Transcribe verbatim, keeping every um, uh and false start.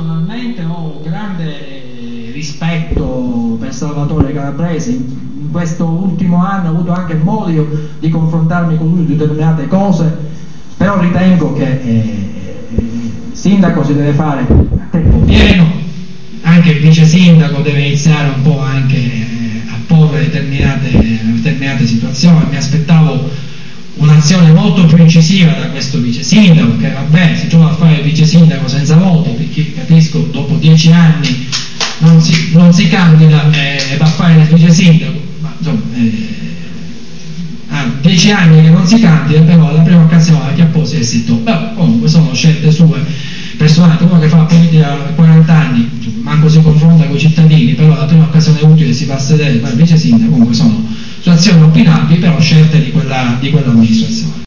Personalmente ho grande rispetto per Salvatore Calabresi. In questo ultimo anno ho avuto anche modo di confrontarmi con lui su determinate cose, però ritengo che eh, il sindaco si deve fare a tempo pieno, anche il vice sindaco deve iniziare un po' anche eh, a porre determinate, determinate situazioni. Mi aspettavo un'azione molto più incisiva da questo vice sindaco, che vabbè si trova a fare il vice sindaco senza voti, perché capisco dopo dieci anni non si, non si candida e eh, va a fare il vice sindaco, ma insomma eh, ah, dieci anni che non si candida, però la prima occasione che ha,